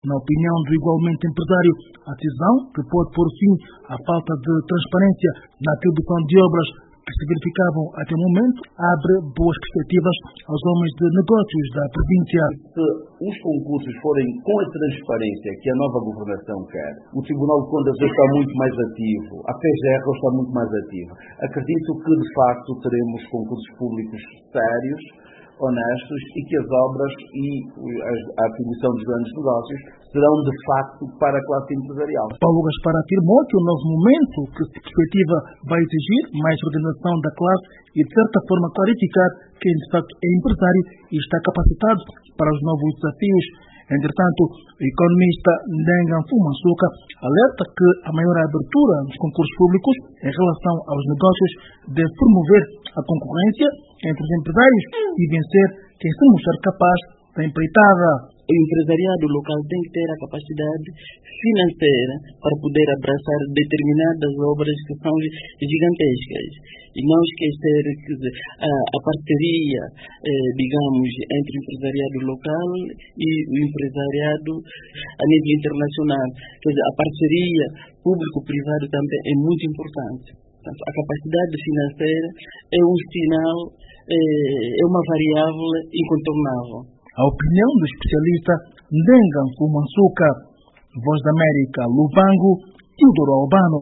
Na opinião do igualmente empresário, a decisão, que pode pôr fim à falta de transparência na atribuição de obras que se verificavam até o momento, abre boas perspectivas aos homens de negócios da província. Se os concursos forem com a transparência que a nova governação quer, o Tribunal de Contas está muito mais ativo, a PGR está muito mais ativa. Acredito que, de facto, teremos concursos públicos sérios, honestos, e que as obras e a atribuição dos grandes negócios serão, de facto, para a classe empresarial. Paulo Gaspar afirmou que o novo momento que se perspectiva vai exigir mais organização da classe e, de certa forma, clarificar quem, de facto, é empresário e está capacitado para os novos desafios. Entretanto, o economista Ndengan Fumansuka alerta que a maior abertura nos concursos públicos em relação aos negócios deve promover a concorrência entre os empresários e vencer quem se mostrar capaz da empreitada. O empresariado local tem que ter a capacidade financeira para poder abraçar determinadas obras que são gigantescas. E não esquecer que a parceria, digamos, entre o empresariado local e o empresariado a nível internacional. Quer dizer, a parceria público-privado também é muito importante. Portanto, a capacidade financeira é um sinal, é uma variável incontornável. A opinião do especialista Ndengan Fumansuka, Voz da América, Lubango, Teodoro Albano.